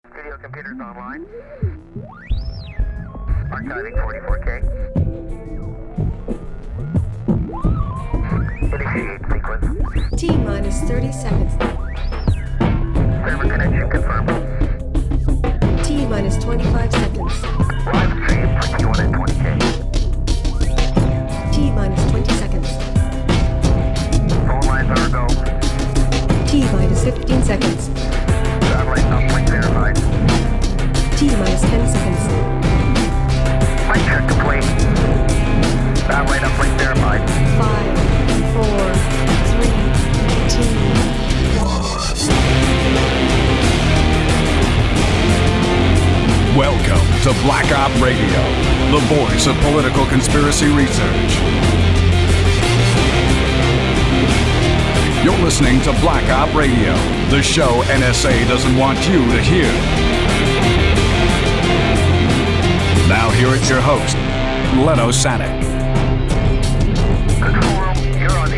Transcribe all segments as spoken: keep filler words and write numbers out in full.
Video computers online. Archiving forty-four K. Initiate sequence. T minus thirty seconds. Server connection confirmed. T minus twenty-five seconds. Live stream twenty-one and twenty K. T minus twenty seconds. Phone lines are go. T minus fifteen seconds. Satellite uplink verified. T minus ten seconds. Mic check complete. Satellite uplink verified. Five, four, three, two, Welcome to Black Op Radio, the voice of political conspiracy research. You're listening to Black Op Radio, the show N S A doesn't want you to hear. Now here is your host, Leno Sanek. Control room, you're on the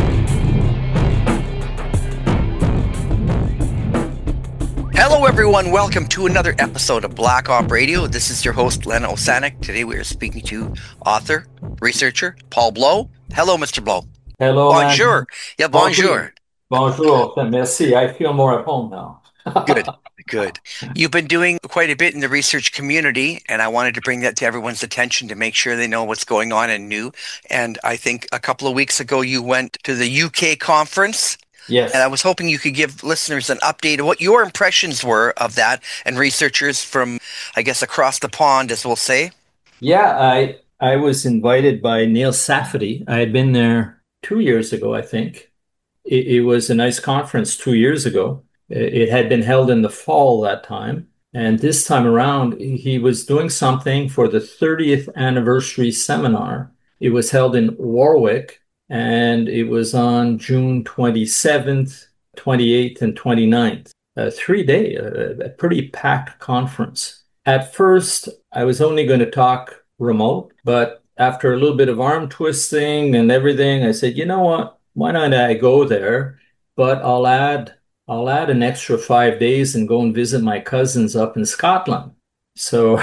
air. Hello, everyone. Welcome to another episode of Black Op Radio. This is your host, Len Osanek. Today we are speaking to author, researcher, Paul Blow. Hello, Mister Blow. Hello. Bonjour. Man. Yeah, bonjour. Bonjour. Merci. I feel more at home now. Good, good. You've been doing quite a bit in the research community, and I wanted to bring that to everyone's attention to make sure they know what's going on and new. And I think a couple of weeks ago you went to the U K conference. Yes. And I was hoping you could give listeners an update of what your impressions were of that and researchers from, I guess, across the pond, as we'll say. Yeah, I I was invited by Neil Safdie. I had been there two years ago, I think. It, it was a nice conference two years ago. It had been held in the fall that time. And this time around, he was doing something for the thirtieth anniversary seminar. It was held in Warwick. And it was on June twenty-seventh, twenty-eighth, and twenty-ninth. A three-day, a, a pretty packed conference. At first, I was only going to talk remote, but after a little bit of arm twisting and everything, I said, you know what? Why not I go there? But I'll add, I'll add an extra five days and go and visit my cousins up in Scotland. So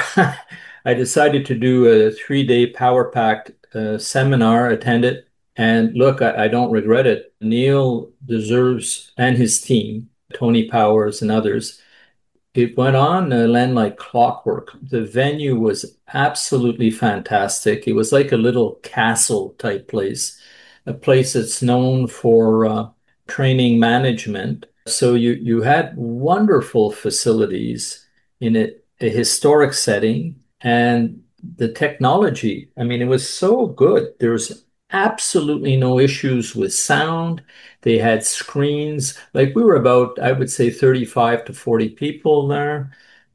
I decided to do a three-day power-packed uh, seminar, attend it. And look, I, I don't regret it. Neil deserves, and his team, Tony Powers and others, it went on, uh, Len, like clockwork. The venue was absolutely fantastic. It was like a little castle type place, a place that's known for uh, training management. So you, you had wonderful facilities in a, a historic setting, and the technology, I mean, it was so good. There was absolutely no issues with sound. They had screens. Like we were about, I would say, thirty-five to forty people there.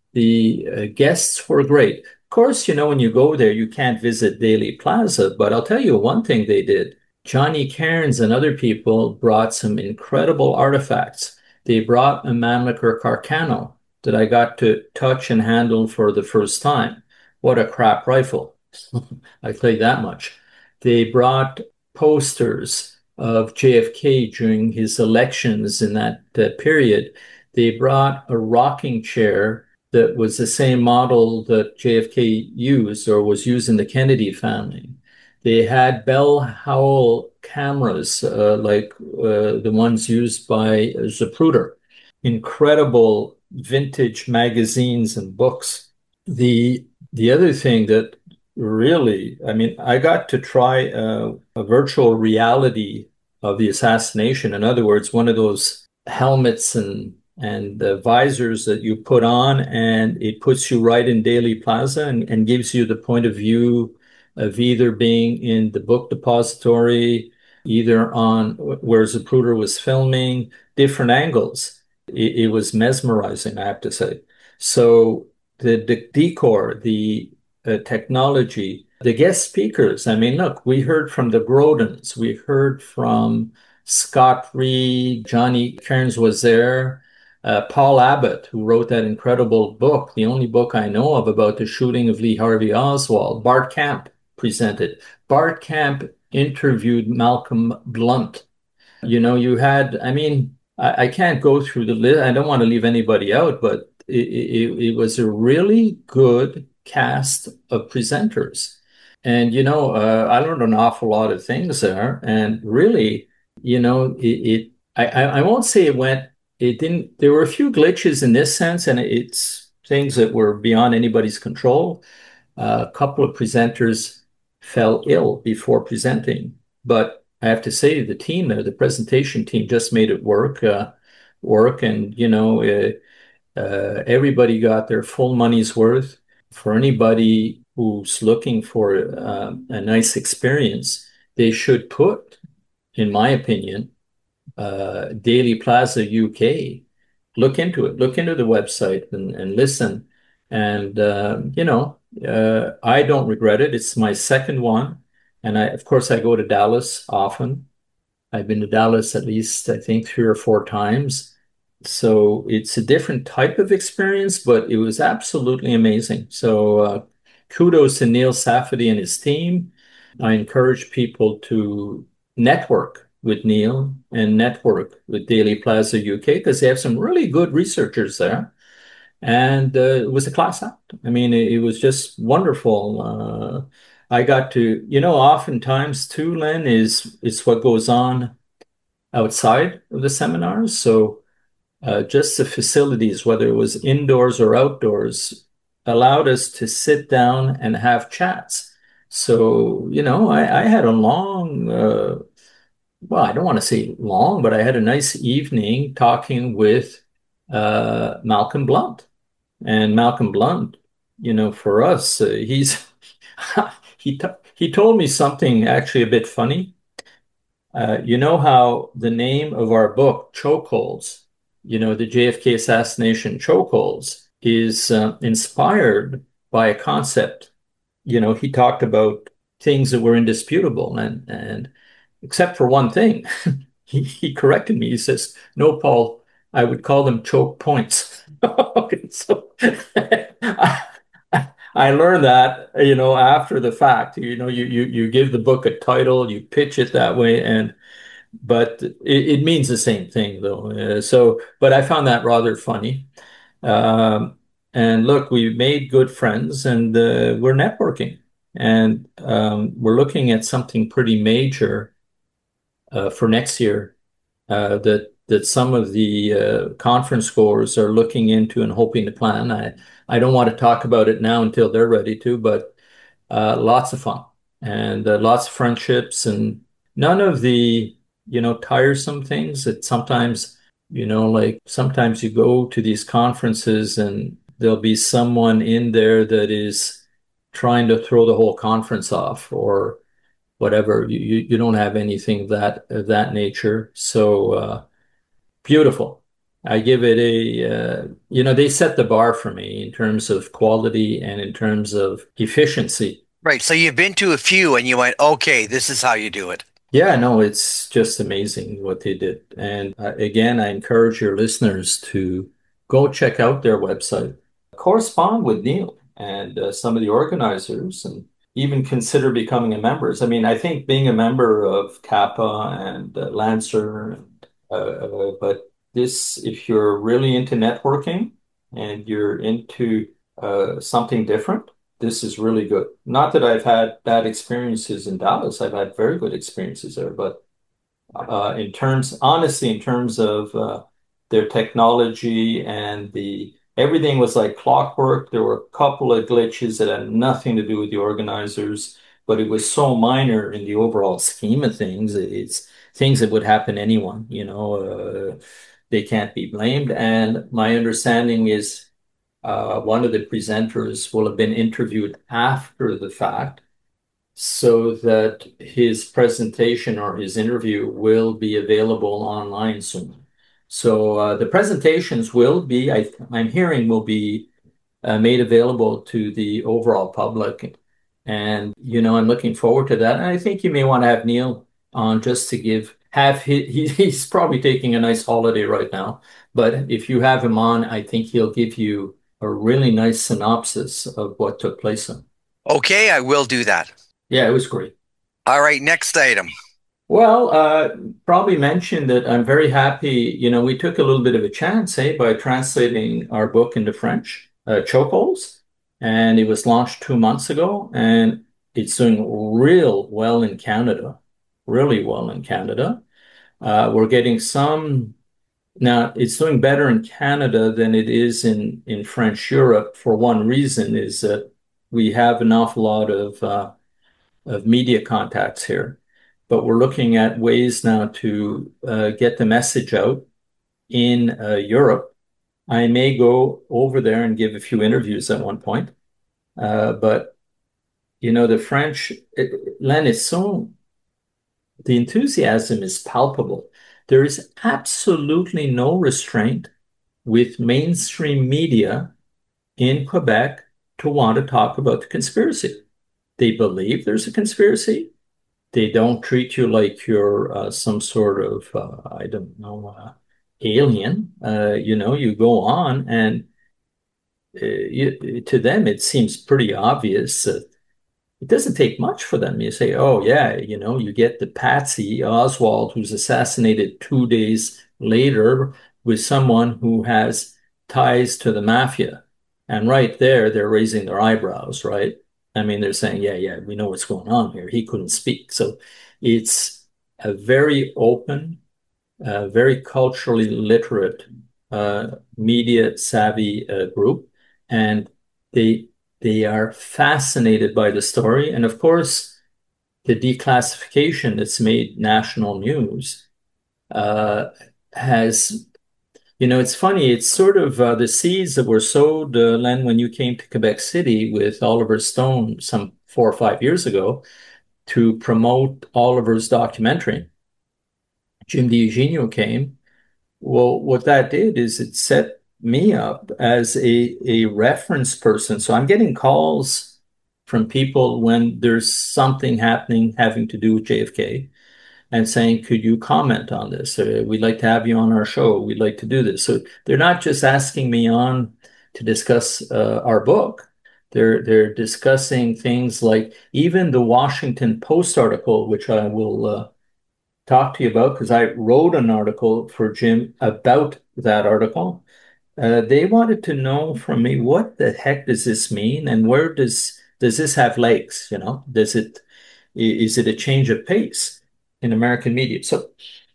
The uh, guests were great. Of course, you know, when you go there, you can't visit Daly Plaza, but I'll tell you one thing they did. Johnny Cairns and other people brought some incredible artifacts. They brought a Mannlicher Carcano that I got to touch and handle for the first time. What a crap rifle. I tell you that much. They brought posters of J F K during his elections in that uh, period. They brought a rocking chair that was the same model that J F K used or was used in the Kennedy family. They had Bell Howell cameras uh, like uh, the ones used by Zapruder. Incredible vintage magazines and books. The, the other thing that really, I mean, I got to try a, a virtual reality of the assassination. In other words, one of those helmets and and the visors that you put on, and it puts you right in Daly Plaza and, and gives you the point of view of either being in the book depository, either on where Zapruder was filming, different angles. It, it was mesmerizing, I have to say. So the, the decor, the Uh, technology, the guest speakers. I mean, look, we heard from the Grodins, we heard from Scott Reed, Johnny Cairns was there, uh, Paul Abbott, who wrote that incredible book, the only book I know of about the shooting of Lee Harvey Oswald. Bart Camp presented. Bart Camp interviewed Malcolm Blunt. You know, you had, I mean, I, I can't go through the list. I don't want to leave anybody out, but it, it, it was a really good cast of presenters. And, you know, uh, I learned an awful lot of things there. And really, you know, it, it I, I won't say it went, it didn't, there were a few glitches in this sense, and it's things that were beyond anybody's control. Uh, a couple of presenters fell ill before presenting, but I have to say the team there, the presentation team, just made it work, uh, work, and you know, uh, uh, everybody got their full money's worth. For anybody who's looking for uh, a nice experience, they should put, in my opinion, uh, Daily Plaza U K. Look into it. Look into the website and, and listen. And uh, you know, uh, I don't regret it. It's my second one, and I, of course, I go to Dallas often. I've been to Dallas at least, I think, three or four times. So it's a different type of experience, but it was absolutely amazing. So uh, kudos to Neil Safady and his team. I encourage people to network with Neil and network with Daily Plaza U K because they have some really good researchers there. And uh, it was a class act. I mean, it, it was just wonderful. Uh, I got to, you know, oftentimes too, Len, is is what goes on outside of the seminars. So uh, just the facilities, whether it was indoors or outdoors, allowed us to sit down and have chats. So, you know, I, I had a long, uh, well, I don't want to say long, but I had a nice evening talking with uh, Malcolm Blunt. And Malcolm Blunt, you know, for us, uh, he's he t he told me something actually a bit funny. Uh, you know how the name of our book, Chokeholds, you know, the J F K assassination chokeholds, is uh, inspired by a concept. You know, he talked about things that were indisputable, and and except for one thing, he, he corrected me. He says, "No, Paul, I would call them choke points." Okay, so I, I learned that, you know, after the fact. You know, you you you give the book a title, you pitch it that way, and but it, it means the same thing though. Uh, so, but I found that rather funny. Um, and look, we made good friends, and uh, we're networking, and um, we're looking at something pretty major uh, for next year uh, that that some of the uh, conference goers are looking into and hoping to plan. I I don't want to talk about it now until they're ready to, but uh, lots of fun and uh, lots of friendships and none of the, you know, tiresome things that sometimes, you know, like sometimes you go to these conferences and there'll be someone in there that is trying to throw the whole conference off or whatever. You you, you don't have anything of that of that nature. So uh, beautiful. I give it a, uh, you know, they set the bar for me in terms of quality and in terms of efficiency. Right. So you've been to a few and you went, okay, this is how you do it. Yeah, no, it's just amazing what they did. And uh, again, I encourage your listeners to go check out their website, correspond with Neil and uh, some of the organizers, and even consider becoming a member. I mean, I think being a member of Kappa and uh, Lancer, uh, uh, but this, if you're really into networking and you're into uh, something different, this is really good. Not that I've had bad experiences in Dallas. I've had very good experiences there, but uh, in terms, honestly, in terms of uh, their technology and the everything was like clockwork. There were a couple of glitches that had nothing to do with the organizers, but it was so minor in the overall scheme of things. It's things that would happen to anyone, you know, uh, they can't be blamed. And my understanding is uh, one of the presenters will have been interviewed after the fact so that his presentation or his interview will be available online soon. So uh, the presentations will be, I, I'm hearing, will be uh, made available to the overall public. And, you know, I'm looking forward to that. And I think you may want to have Neil on just to give, have he, he's probably taking a nice holiday right now. But if you have him on, I think he'll give you a really nice synopsis of what took place. Okay, I will do that. Yeah, it was great. All right, next item. Well, uh, probably mentioned that I'm very happy. You know, we took a little bit of a chance, eh, by translating our book into French, uh, Chokeholds, and it was launched two months ago, and it's doing real well in Canada, really well in Canada. Uh, we're getting some now. It's doing better in Canada than it is in in French Europe for one reason is that we have an awful lot of uh, of media contacts here. But we're looking at ways now to uh, get the message out in uh, Europe. I may go over there and give a few interviews at one point. Uh, but, you know, the French, it, Len, is so, the enthusiasm is palpable. There is absolutely no restraint with mainstream media in Quebec to want to talk about the conspiracy. They believe there's a conspiracy. They don't treat you like you're uh, some sort of, uh, I don't know, uh, alien. Uh, you know, you go on and uh, you, to them, it seems pretty obvious that it doesn't take much for them. You say, oh, yeah, you know, you get the Patsy Oswald who's assassinated two days later with someone who has ties to the mafia. And right there, they're raising their eyebrows, right? I mean, they're saying, yeah, yeah, we know what's going on here. He couldn't speak. So it's a very open, uh, very culturally literate, uh, media savvy uh, group. And they they are fascinated by the story. And of course, the declassification that's made national news uh, has, you know, it's funny. It's sort of uh, the seeds that were sowed, uh, Len, when you came to Quebec City with Oliver Stone some four or five years ago to promote Oliver's documentary. Jim DiEugenio came. Well, what that did is it set me up as a, a reference person. So I'm getting calls from people when there's something happening having to do with J F K and saying, could you comment on this? Uh, we'd like to have you on our show. We'd like to do this. So they're not just asking me on to discuss uh, our book. They're they're discussing things like even the Washington Post article, which I will uh, talk to you about because I wrote an article for Jim about that article. Uh, they wanted to know from me, what the heck does this mean, and where does does this have legs? You know, does it is it a change of pace in American media? So,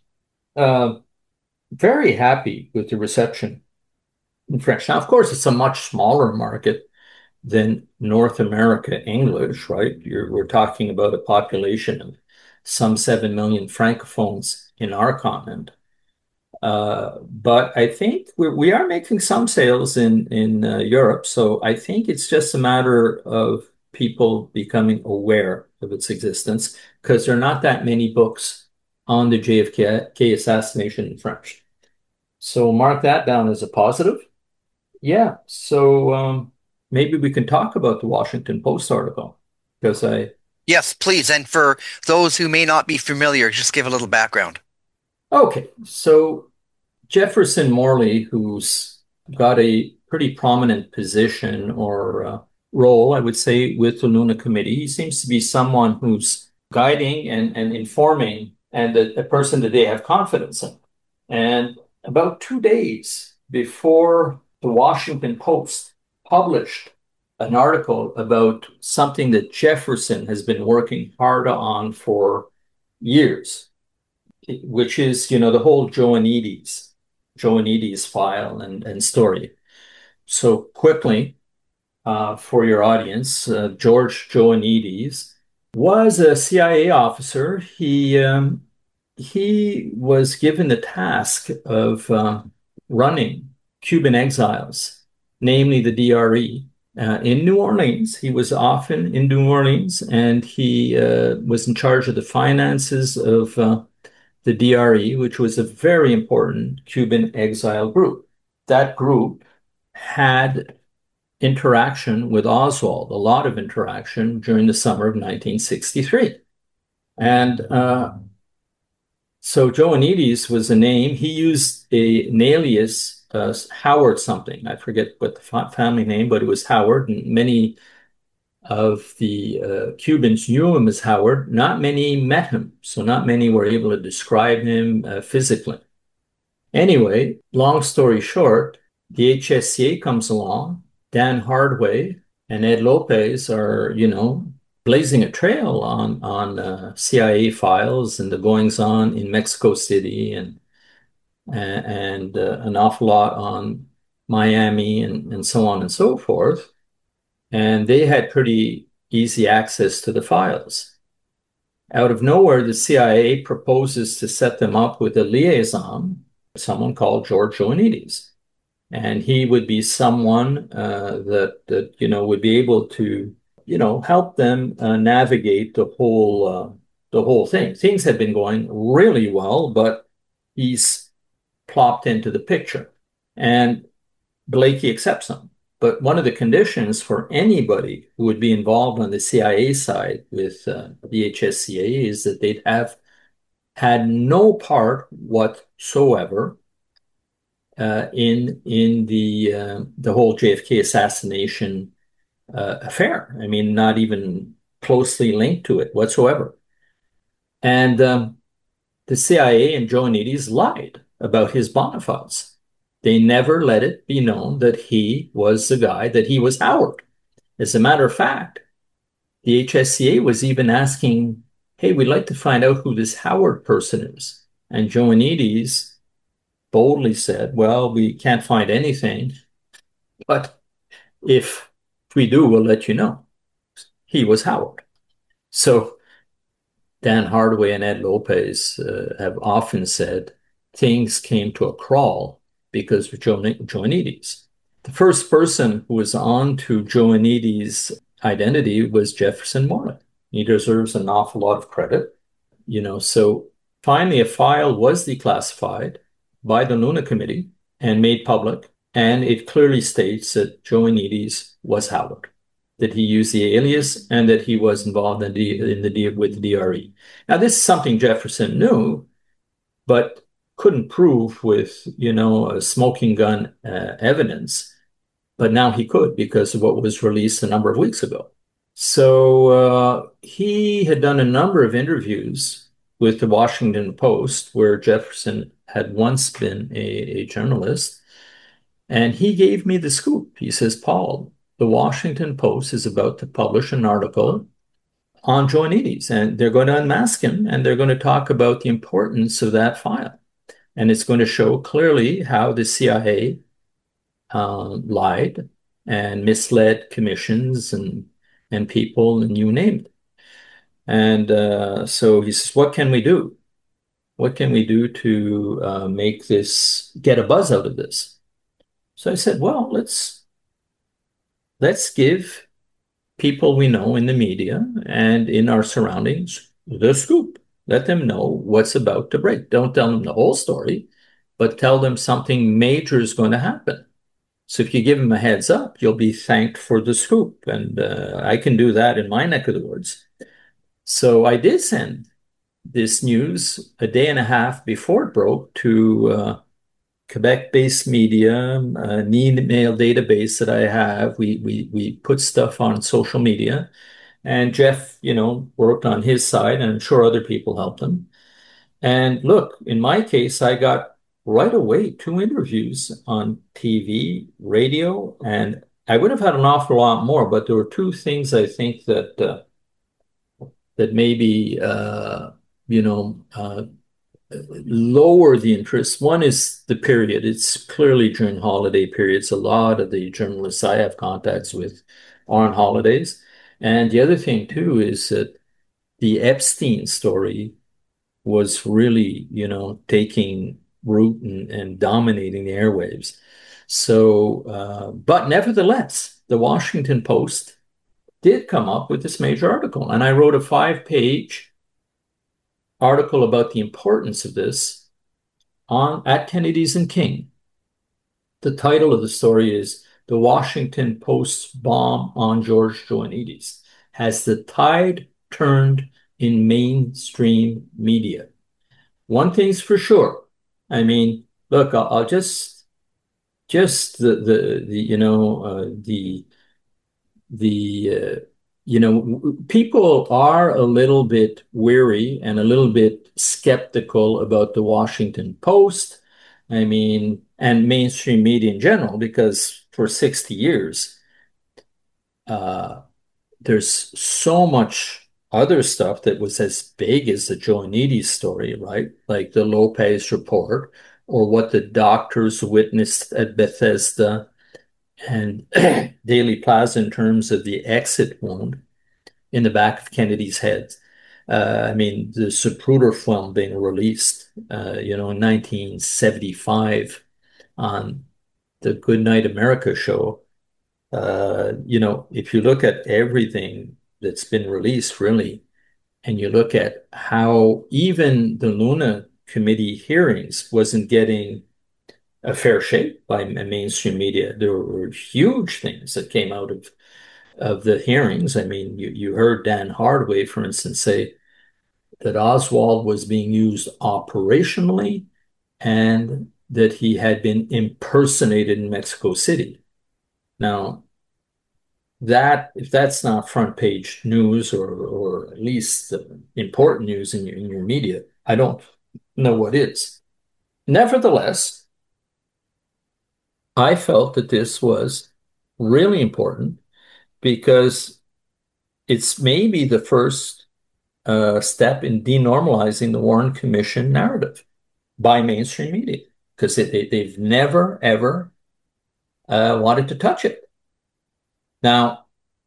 uh, very happy with the reception in French. Now, of course, it's a much smaller market than North America English, right? You're, we're talking about a population of some seven million francophones in our continent. Uh, but I think we're, we are making some sales in in uh, Europe, so I think it's just a matter of people becoming aware of its existence because there are not that many books on the J F K assassination in French. So mark that down as a positive. Yeah, so um, maybe we can talk about the Washington Post article because I. Yes, please. And for those who may not be familiar, just give a little background. Okay, so Jefferson Morley, who's got a pretty prominent position or uh, role, I would say, with the Luna Committee, he seems to be someone who's guiding and, and informing and a, a person that they have confidence in. And about two days before the Washington Post published an article about something that Jefferson has been working hard on for years, which is, you know, the whole Joanides, Joanides file and, and story. So quickly, uh, for your audience, uh, George Joanides was a C I A officer. He um, he was given the task of uh, running Cuban exiles, namely the D R E. Uh, in New Orleans, he was often in New Orleans, and he uh, was in charge of the finances of uh, the D R E, which was a very important Cuban exile group. That group had interaction with Oswald, a lot of interaction during the summer of nineteen sixty-three. And uh, so Joanides was a name. He used a, an alias, uh, Howard something. I forget what the family name, but it was Howard. And many of the uh, Cubans knew him as Howard. Not many met him, so not many were able to describe him uh, physically. Anyway, long story short, the H S C A comes along, Dan Hardway and Ed Lopez are, you know, blazing a trail on on uh, C I A files and the goings on in Mexico City and and, and uh, an awful lot on Miami and, and so on and so forth. And they had pretty easy access to the files. Out of nowhere, the C I A proposes to set them up with a liaison, someone called George Ioannidis. And he would be someone uh, that, that, you know, would be able to, you know, help them uh, navigate the whole, uh, the whole thing. Things had been going really well, but he's plopped into the picture. And Blakey accepts him. But one of the conditions for anybody who would be involved on the C I A side with uh, the H S C A is that they'd have had no part whatsoever uh, in in the uh, the whole J F K assassination uh, affair. I mean, not even closely linked to it whatsoever. And um, the C I A and Ioannidis lied about his bona fides. They never let it be known that he was the guy, that he was Howard. As a matter of fact, the H S C A was even asking, hey, we'd like to find out who this Howard person is. And Ioannidis boldly said, well, we can't find anything, but if we do, we'll let you know. He was Howard. So Dan Hardway and Ed Lopez uh, have often said things came to a crawl because of Ioannidis. The first person who was on to Ioannidis' identity was Jefferson Morley. He deserves an awful lot of credit. You know, so finally a file was declassified by the Luna Committee and made public, and it clearly states that Ioannidis was Howard, that he used the alias and that he was involved in the, in the deal with the D R E. Now, this is something Jefferson knew, but couldn't prove with, you know, a smoking gun uh, evidence, but now he could because of what was released a number of weeks ago. So uh, he had done a number of interviews with the Washington Post, where Jefferson had once been a, a journalist, and he gave me the scoop. He says, Paul, the Washington Post is about to publish an article on Ioannidis, and they're going to unmask him, and they're going to talk about the importance of that file. And it's going to show clearly how the C I A uh, lied and misled commissions and and people, and you name it. And uh, so he says, what can we do? What can we do to uh, make this, get a buzz out of this? So I said, well, let's let's give people we know in the media and in our surroundings the scoop. Let them know what's about to break. Don't tell them the whole story, but tell them something major is going to happen. So if you give them a heads up, you'll be thanked for the scoop. And uh, I can do that in my neck of the woods. So I did send this news a day and a half before it broke to uh, Quebec-based media, an email database that I have. We, we, we put stuff on social media. And Jeff, you know, worked on his side, and I'm sure other people helped him. And look, in my case, I got right away two interviews on T V, radio, and I would have had an awful lot more, but there were two things I think that uh, that maybe, uh, you know, uh, lower the interest. One is the period. It's clearly during holiday periods. A lot of the journalists I have contacts with are on holidays. And the other thing, too, is that the Epstein story was really, you know, taking root and, and dominating the airwaves. So, uh, but nevertheless, the Washington Post did come up with this major article. And I wrote a five-page article about the importance of this on at Kennedy's and King. The title of the story is The Washington Post's Bomb on George Ioannidis. Has the tide turned in mainstream media? One thing's for sure. I mean, look, I'll, I'll just, just the, the, the you know, uh, the, the, uh, you know, people are a little bit weary and a little bit skeptical about the Washington Post. I mean, and mainstream media in general, because for sixty years, uh, there's so much other stuff that was as big as the Joanides story, right? Like the Lopez report, or what the doctors witnessed at Bethesda and Dealey Plaza in terms of the exit wound in the back of Kennedy's head. Uh, I mean, the Zapruder film being released, uh, you know, in nineteen seventy-five on the Good Night America show. Uh, you know, if you look at everything that's been released, really, and you look at how even the Luna Committee hearings wasn't getting a fair shake by mainstream media. There were huge things that came out of of the hearings. I mean, you, you heard Dan Hardaway, for instance, say that Oswald was being used operationally and that he had been impersonated in Mexico City. Now, that if that's not front page news, or or at least important news in your, in your media, I don't know what is. Nevertheless, I felt that this was really important because it's maybe the first uh, step in denormalizing the Warren Commission narrative by mainstream media, because they, they've never, ever uh, wanted to touch it. Now,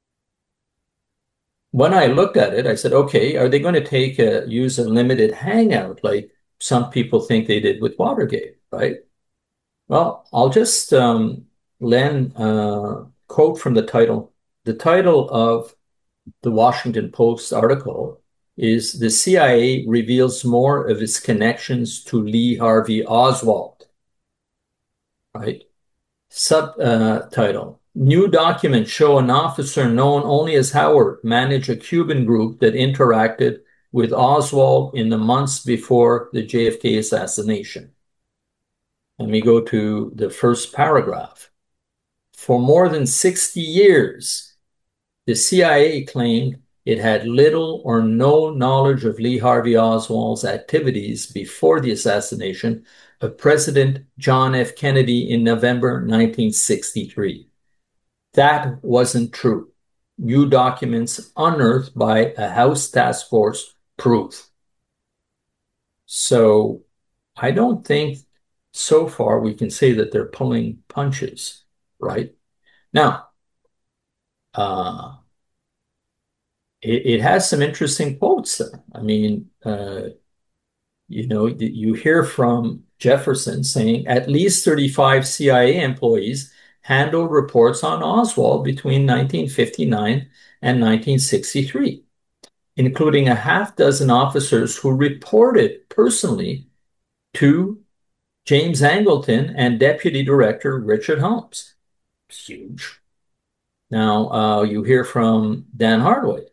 when I looked at it, I said, okay, are they going to take a, use a limited hangout like some people think they did with Watergate, right? Well, I'll just um, lend a quote from the title. The title of the Washington Post article is "The C I A Reveals More of Its Connections to Lee Harvey Oswald." Right? Subtitle: New documents show an officer known only as Howard managed a Cuban group that interacted with Oswald in the months before the J F K assassination. Let me go to the first paragraph. For more than sixty years, the C I A claimed it had little or no knowledge of Lee Harvey Oswald's activities before the assassination of President John F. Kennedy in November nineteen sixty-three. That wasn't true. New documents unearthed by a House task force prove. So I don't think so far we can say that they're pulling punches, right? Now, uh, it, it has some interesting quotes there. I mean, uh, you know, you hear from Jefferson saying at least thirty-five C I A employees handled reports on Oswald between nineteen fifty-nine and nineteen sixty-three, including a half dozen officers who reported personally to James Angleton and Deputy Director Richard Holmes. It's huge. Now, uh, you hear from Dan Hardaway.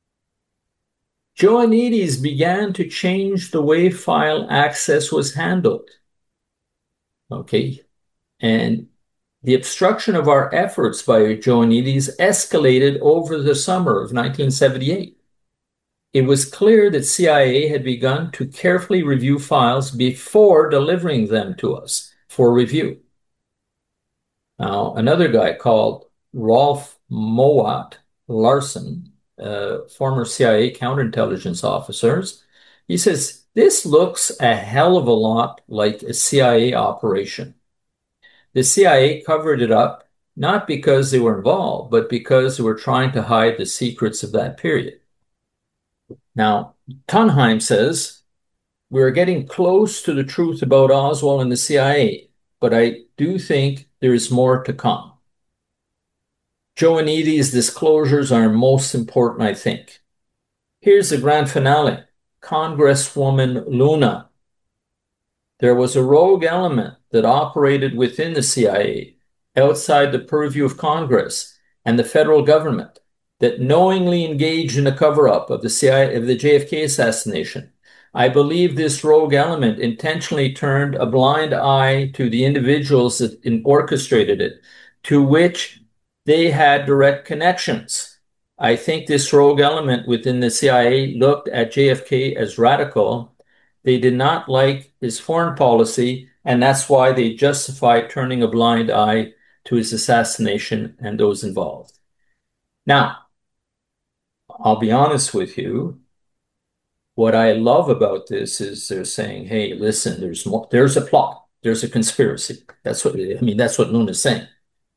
Joanides began to change the way file access was handled. Okay. And the obstruction of our efforts by Joanides escalated over the summer of nineteen seventy-eight. It was clear that C I A had begun to carefully review files before delivering them to us for review. Now, another guy called Rolf Mowat Larson, uh, former C I A counterintelligence officers, he says, this looks a hell of a lot like a C I A operation. The C I A covered it up, not because they were involved, but because they were trying to hide the secrets of that period. Now, Tunheim says, we're getting close to the truth about Oswald and the C I A, but I do think there is more to come. Joanides' disclosures are most important, I think. Here's the grand finale. Congresswoman Luna. There was a rogue element that operated within the C I A, outside the purview of Congress and the federal government, that knowingly engaged in a cover-up of the C I A, of the J F K assassination. I believe this rogue element intentionally turned a blind eye to the individuals that orchestrated it, to which they had direct connections. I think this rogue element within the C I A looked at J F K as radical. They did not like his foreign policy, and that's why they justified turning a blind eye to his assassination and those involved. Now, I'll be honest with you. What I love about this is they're saying, hey, listen, there's more, there's a plot, there's a conspiracy. That's what, I mean, that's what Luna's saying.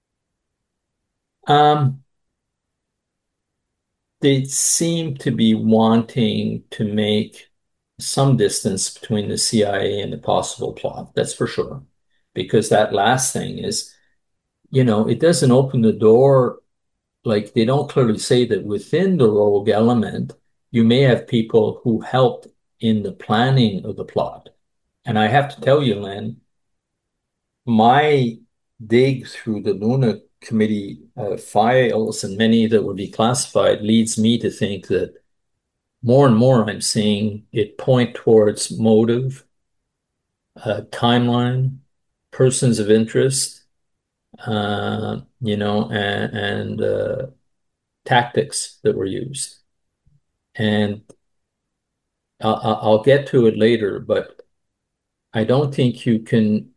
Um, they seem to be wanting to make some distance between the C I A and the possible plot, that's for sure. Because that last thing is, you know, it doesn't open the door, like they don't clearly say that within the rogue element, you may have people who helped in the planning of the plot. And I have to tell you, Len, my dig through the Luna Committee uh, files and many that would be classified leads me to think that more and more I'm seeing it point towards motive, uh, timeline, persons of interest, uh, you know, and, and uh, tactics that were used. And I'll, I'll get to it later, but I don't think you can,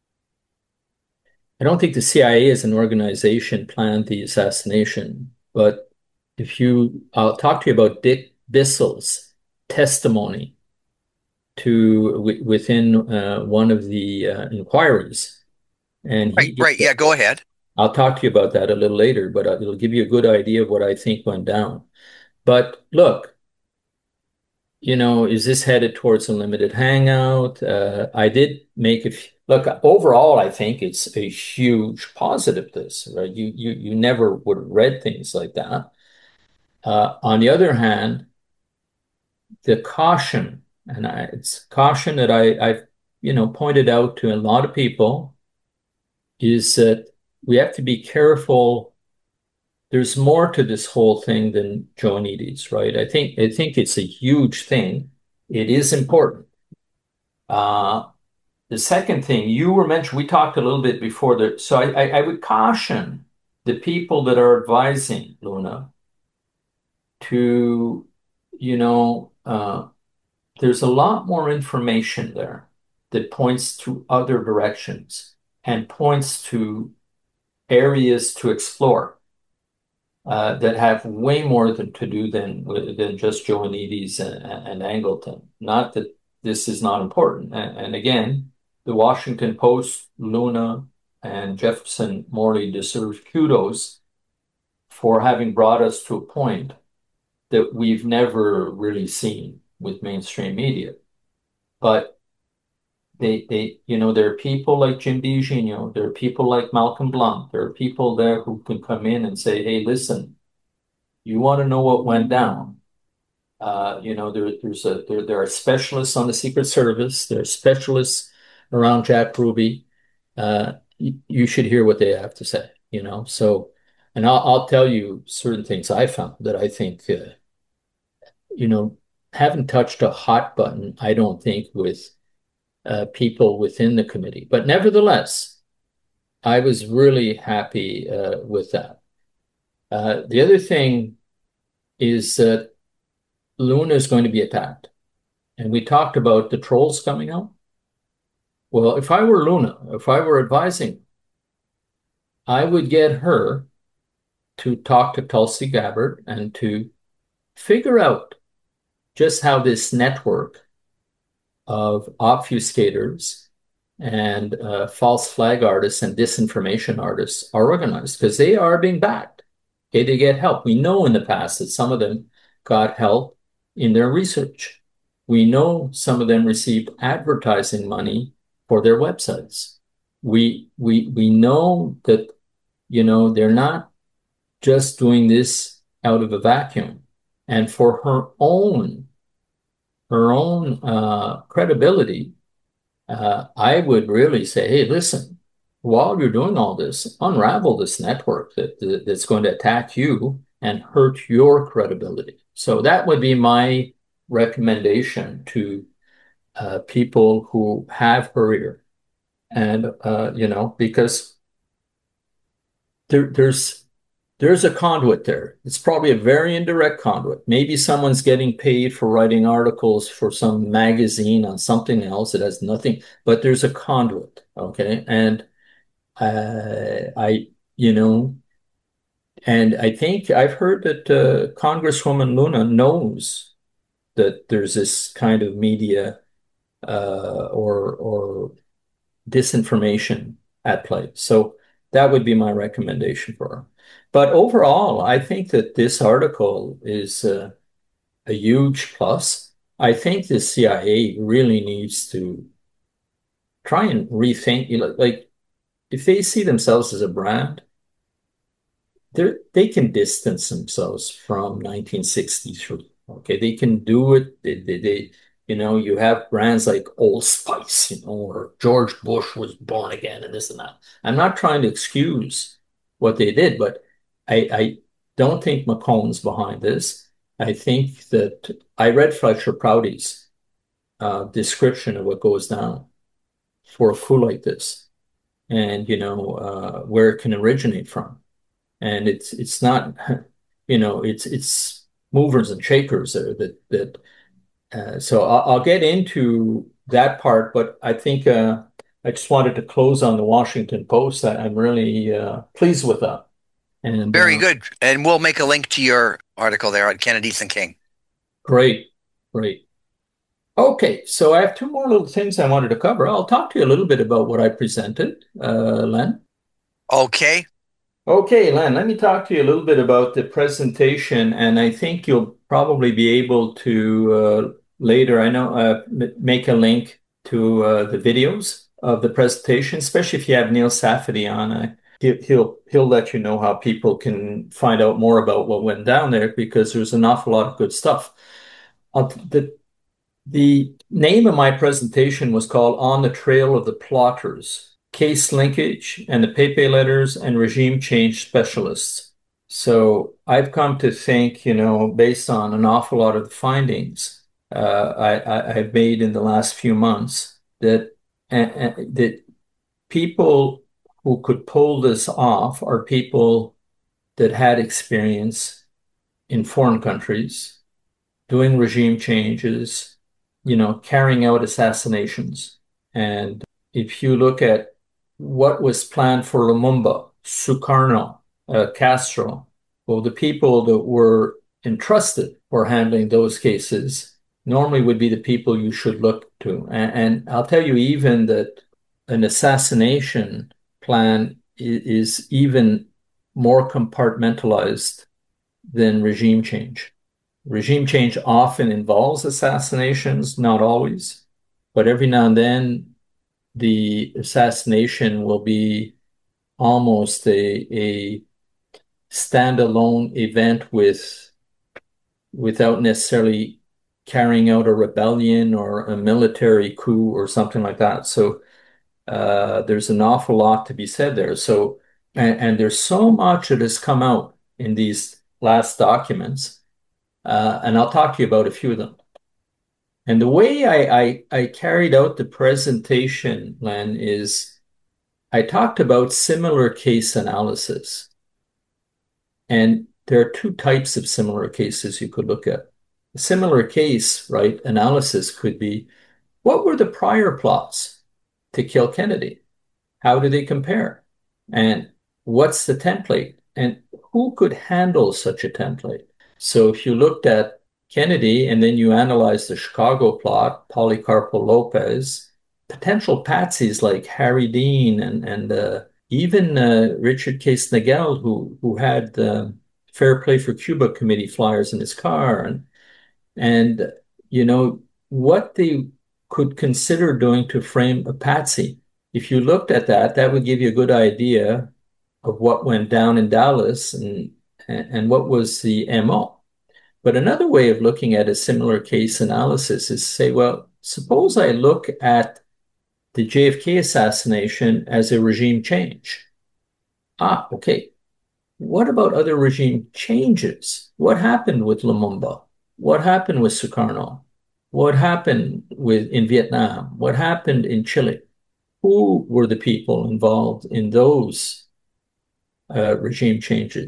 I don't think the C I A as an organization planned the assassination, but if you, I'll talk to you about Dick Bissell's testimony to w within uh, one of the uh, inquiries. And Right, he, right. Yeah, go ahead. I'll talk to you about that a little later, but it'll give you a good idea of what I think went down. But look, you know, is this headed towards a limited hangout? Uh, I did make a f- look. Overall, I think it's a huge positive. This, right? You you you never would have read things like that. Uh, on the other hand, the caution, and I, it's caution that I I've you know pointed out to a lot of people, is that we have to be careful. There's more to this whole thing than Joanides, right? I think I think it's a huge thing. It is important. Uh, the second thing you were mentioned, we talked a little bit before that. So I, I, I would caution the people that are advising Luna to, you know, uh, there's a lot more information there that points to other directions and points to areas to explore. Uh, that have way more than, to do than than just Joanides and, and Angleton. Not that this is not important. And, and again, the Washington Post, Luna, and Jefferson Morley deserve kudos for having brought us to a point that we've never really seen with mainstream media. But they, they, you know, there are people like Jim DiGenio, there are people like Malcolm Blunt, there are people there who can come in and say, hey, listen, you want to know what went down. Uh, you know, there, there's a, there, there are specialists on the Secret Service, there are specialists around Jack Ruby. Uh, you, you should hear what they have to say, you know. So, and I'll, I'll tell you certain things I found that I think, uh, you know, haven't touched a hot button, I don't think, with Uh, people within the committee. But nevertheless, I was really happy uh, with that. Uh, the other thing is that Luna is going to be attacked. And we talked about the trolls coming out. Well, if I were Luna, if I were advising, I would get her to talk to Tulsi Gabbard and to figure out just how this network of obfuscators and uh, false flag artists and disinformation artists are organized, because they are being backed. Okay, they get help. We know in the past that some of them got help in their research. We know some of them received advertising money for their websites. We we we know that, you know, they're not just doing this out of a vacuum. And for her own her own uh, credibility, uh, I would really say, hey, listen, while you're doing all this, unravel this network that, that that's going to attack you and hurt your credibility. So that would be my recommendation to uh, people who have her ear. And, uh, you know, because there, there's there's a conduit there. It's probably a very indirect conduit. Maybe someone's getting paid for writing articles for some magazine on something else that has nothing, but there's a conduit, okay? And uh, I, you know, and I think I've heard that uh, Congresswoman Luna knows that there's this kind of media uh, or or disinformation at play. So that would be my recommendation for her. But overall, I think that this article is uh, a huge plus. I think the C I A really needs to try and rethink, you know, like if they see themselves as a brand, they they can distance themselves from nineteen sixty-three. Okay, they can do it. They, they, they, you know, you have brands like Old Spice, you know, or George Bush was born again, and this and that. I'm not trying to excuse what they did, but I, I don't think Macron's behind this. I think that I read Fletcher Prouty's uh, description of what goes down for a coup like this, and you know uh, where it can originate from. And it's it's not, you know, it's it's movers and shakers there that that. Uh, so I'll, I'll get into that part, but I think uh, I just wanted to close on the Washington Post. I, I'm really uh, pleased with that. And Very uh, good. And we'll make a link to your article there on Kennedys and King. Great, great. Okay, so I have two more little things I wanted to cover. I'll talk to you a little bit about what I presented, uh, Len. Okay. Okay, Len, let me talk to you a little bit about the presentation, and I think you'll probably be able to uh, later, I know, uh, make a link to uh, the videos of the presentation, especially if you have Neil Safety on. Uh, he, he'll he'll let you know how people can find out more about what went down there, because there's an awful lot of good stuff. Uh, the the name of my presentation was called "On the Trail of the Plotters: Case Linkage and the Pepe Letters and Regime Change Specialists." So I've come to think, you know, based on an awful lot of the findings uh, I, I, I've made in the last few months, that uh, that people who could pull this off are people that had experience in foreign countries, doing regime changes, you know, carrying out assassinations. And if you look at what was planned for Lumumba, Sukarno, uh, Castro, well, the people that were entrusted for handling those cases normally would be the people you should look to. And, and I'll tell you even that an assassination plan is, is even more compartmentalized than regime change. Regime change often involves assassinations, not always, but every now and then the assassination will be almost a, a standalone event with without necessarily carrying out a rebellion or a military coup or something like that. So uh, there's an awful lot to be said there. So and, and there's so much that has come out in these last documents, uh, and I'll talk to you about a few of them. And the way I, I, I carried out the presentation, Len, is I talked about similar case analysis. And there are two types of similar cases you could look at. A similar case, right, analysis could be, what were the prior plots to kill Kennedy? How do they compare? And what's the template? And who could handle such a template? So if you looked at Kennedy and then you analyze the Chicago plot, Policarpo Lopez, potential patsies like Harry Dean and, and uh, even uh, Richard K. Snagel, who, who had the Fair Play for Cuba committee flyers in his car. And, and, you know, what they could consider doing to frame a patsy. If you looked at that, that would give you a good idea of what went down in Dallas and, and what was the M O. But another way of looking at a similar case analysis is say, well, suppose I look at the J F K assassination as a regime change. Ah, okay. What about other regime changes? What happened with Lumumba? What happened with Sukarno? What happened with in Vietnam? What happened in Chile? Who were the people involved in those uh, regime changes?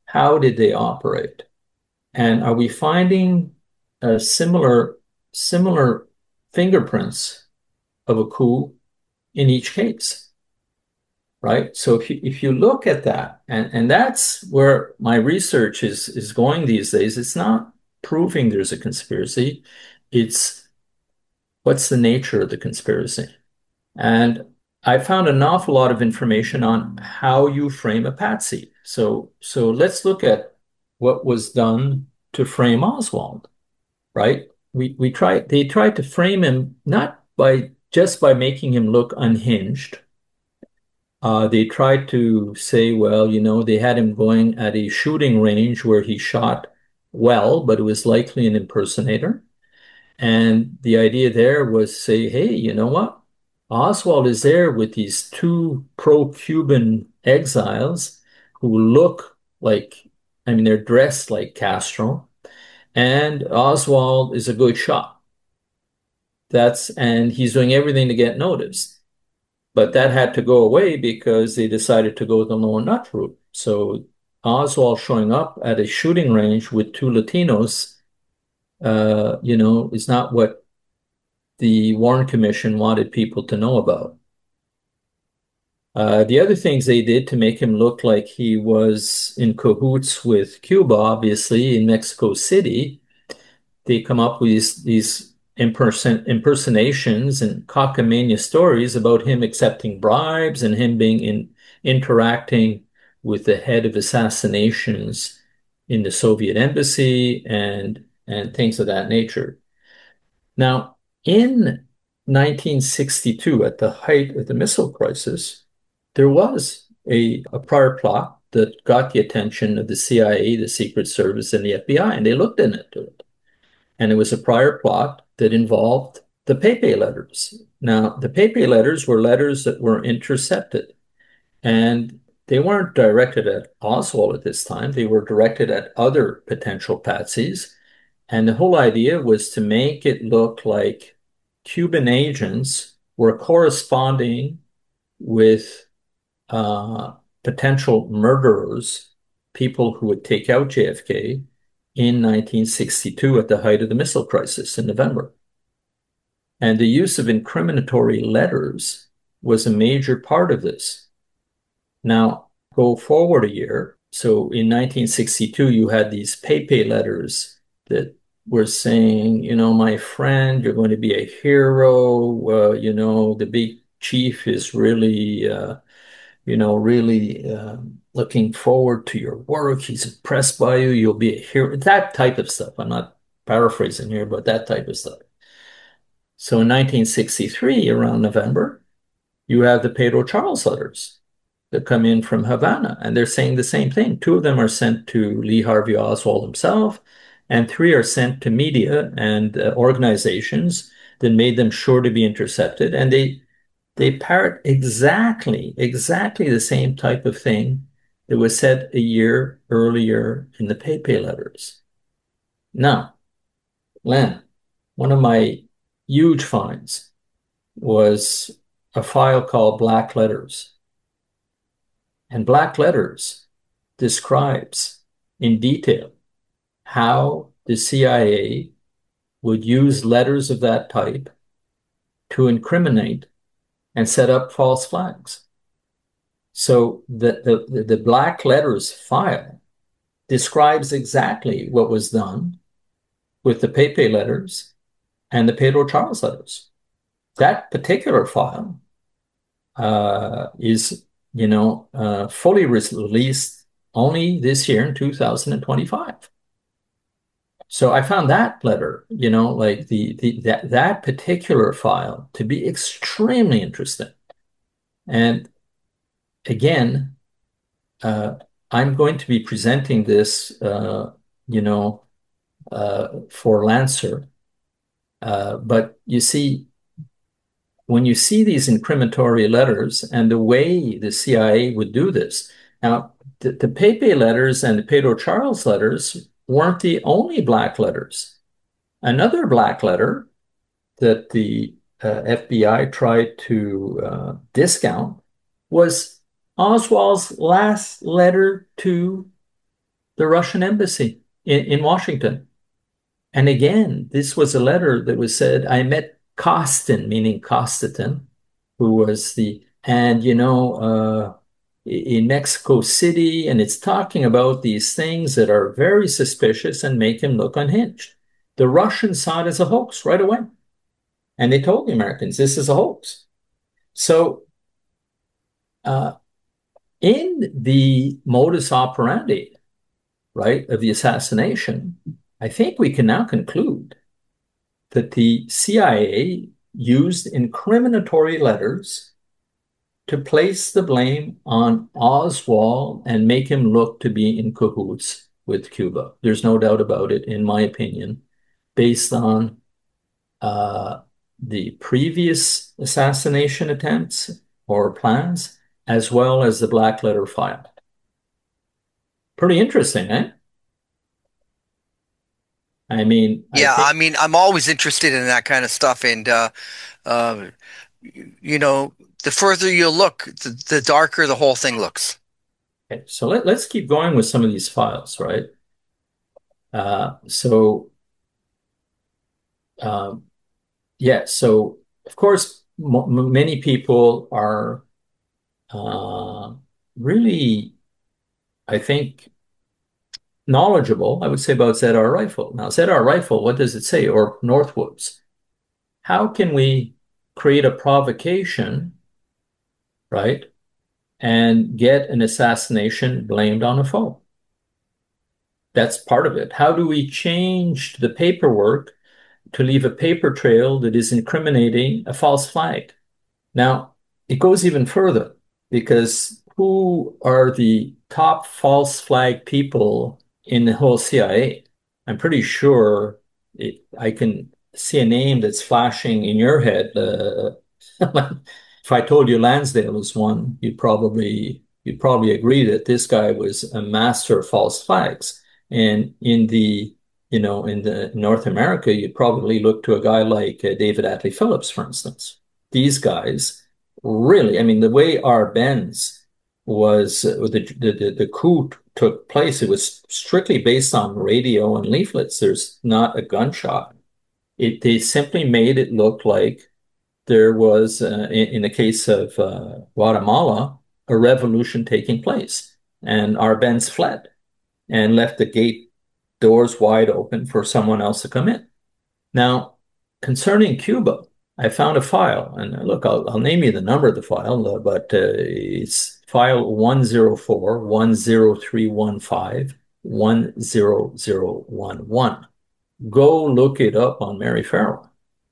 how did they operate? And are we finding uh, similar similar fingerprints of a coup in each case? Right? So if you if you look at that, and, and that's where my research is is going these days, it's not proving there's a conspiracy, it's what's the nature of the conspiracy. And I found an awful lot of information on how you frame a patsy. So so let's look at what was done to frame Oswald, right? We we tried they tried to frame him not by just by making him look unhinged. Uh, they tried to say, well, you know, they had him going at a shooting range where he shot well, but it was likely an impersonator. And the idea there was say, hey, you know what? Oswald is there with these two pro-Cuban exiles who look like, I mean, they're dressed like Castro, and Oswald is a good shot. That's, and he's doing everything to get noticed. But that had to go away because they decided to go the lone nut route. So Oswald showing up at a shooting range with two Latinos, uh, you know, is not what the Warren Commission wanted people to know about. Uh, the other things they did to make him look like he was in cahoots with Cuba, obviously, in Mexico City, they come up with these, these imperson impersonations and cockamamie stories about him accepting bribes and him being in interacting with the head of assassinations in the Soviet embassy and and things of that nature. Now, in nineteen sixty-two, at the height of the missile crisis, there was a, a prior plot that got the attention of the C I A, the Secret Service, and the F B I, and they looked into it. And it was a prior plot that involved the Pepe letters. Now, the Pepe letters were letters that were intercepted, and they weren't directed at Oswald at this time. They were directed at other potential patsies. And the whole idea was to make it look like Cuban agents were corresponding with uh, potential murderers, people who would take out J F K in nineteen sixty-two at the height of the missile crisis in November. And the use of incriminatory letters was a major part of this. Now, go forward a year. So in nineteen sixty-two, you had these Pepe letters that were saying, you know, my friend, you're going to be a hero. Uh, you know, the big chief is really, uh, you know, really uh, looking forward to your work. He's impressed by you. You'll be a hero. That type of stuff. I'm not paraphrasing here, but that type of stuff. So in nineteen sixty-three, around November, you have the Pedro Charles letters that come in from Havana, and they're saying the same thing. Two of them are sent to Lee Harvey Oswald himself, and three are sent to media and uh, organizations that made them sure to be intercepted. And they they parrot exactly, exactly the same type of thing that was said a year earlier in the Pepe letters. Now, Len, one of my huge finds was a file called Black Letters. And Black Letters describes in detail how the C I A would use letters of that type to incriminate and set up false flags. So the, the, the Black Letters file describes exactly what was done with the Pepe letters and the Pedro Charles letters. That particular file uh, is, you know, uh, fully released only this year in two thousand twenty-five. So I found that letter, you know, like the, the that, that particular file to be extremely interesting. And again, uh, I'm going to be presenting this, uh, you know, uh, for Lancer. Uh, but you see, when you see these incriminatory letters and the way the C I A would do this, now the, the Pepe letters and the Pedro Charles letters weren't the only black letters. Another black letter that the uh, F B I tried to uh, discount was Oswald's last letter to the Russian embassy in, in Washington. And again, this was a letter that was said, I met Costin, meaning Costigan, who was the, and you know, uh, in Mexico City, and it's talking about these things that are very suspicious and make him look unhinged. The Russians saw it as a hoax right away. And they told the Americans, this is a hoax. So uh, in the modus operandi, right, of the assassination, I think we can now conclude that the C I A used incriminatory letters to place the blame on Oswald and make him look to be in cahoots with Cuba. There's no doubt about it, in my opinion, based on uh, the previous assassination attempts or plans, as well as the black letter file. Pretty interesting, eh? I mean, Yeah, I, think, I mean, I'm always interested in that kind of stuff, and uh, uh, you know, the further you look, the, the darker the whole thing looks. okay, so let, let's keep going with some of these files, right? Uh, so, um, yeah, so of course, m many people are uh, really, I think, knowledgeable, I would say, about Z R Rifle. Now, Z R Rifle, what does it say? Or Northwoods. How can we create a provocation, right, and get an assassination blamed on a foe? That's part of it. How do we change the paperwork to leave a paper trail that is incriminating a false flag? Now, it goes even further, because who are the top false flag people in the whole C I A? I'm pretty sure it, I can see a name that's flashing in your head. Uh, if I told you Lansdale is one, you'd probably you'd probably agree that this guy was a master of false flags. And in the you know in the North America, you'd probably look to a guy like uh, David Atlee Phillips, for instance. These guys really, I mean, the way Arbenz was uh, the, the the coup took place, it was strictly based on radio and leaflets. There's not a gunshot. It they simply made it look like there was, uh, in, in the case of uh, Guatemala, a revolution taking place, and Arbenz fled and left the gate doors wide open for someone else to come in. Now, concerning Cuba, I found a file, and look, I'll, I'll name you the number of the file, uh, but uh, it's file one zero four one zero three one five one zero zero one one. Go look it up on Mary Farrell.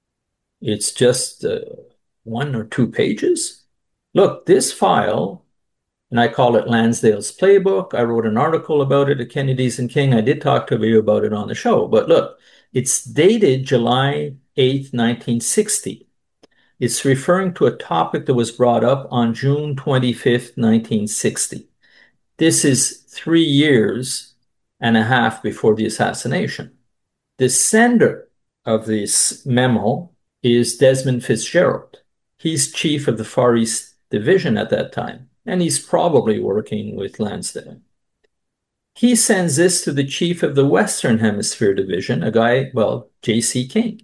It's just uh, one or two pages. Look, this file, and I call it Lansdale's Playbook. I wrote an article about it at Kennedy's and King. I did talk to you about it on the show, but look, it's dated July eighth, nineteen sixty. It's referring to a topic that was brought up on June twenty-fifth, nineteen sixty. This is three years and a half before the assassination. The sender of this memo is Desmond Fitzgerald. He's chief of the Far East Division at that time, and he's probably working with Lansdale. He sends this to the chief of the Western Hemisphere Division, a guy, well, J C King.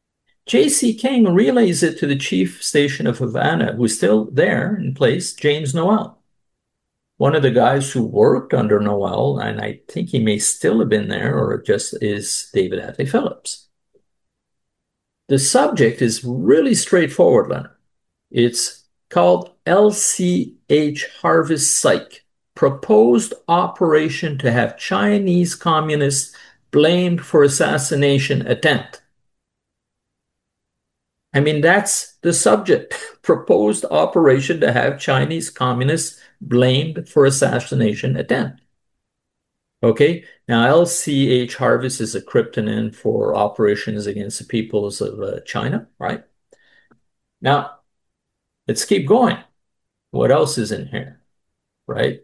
J C King relays it to the chief station of Havana, who's still there in place, James Noel. One of the guys who worked under Noel, and I think he may still have been there, or just is David Atlee Phillips. The subject is really straightforward, Leonard. It's called L C H Harvest Psych, proposed operation to have Chinese communists blamed for assassination attempt. I mean, that's the subject. Proposed operation to have Chinese communists blamed for assassination attempt. Okay, now L C H Harvest is a cryptonym for operations against the peoples of uh, China, right? Now, let's keep going. What else is in here, right?